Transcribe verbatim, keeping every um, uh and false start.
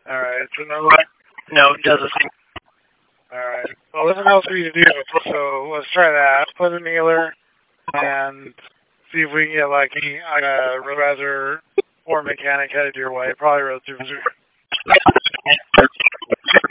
Alright, so no what? No, it doesn't. Alright. Well, there's nothing else for you to do, so let's try that. Put a kneeler and see if we can get like any uh, roadrazzer or mechanic headed your way. Probably road supervisor.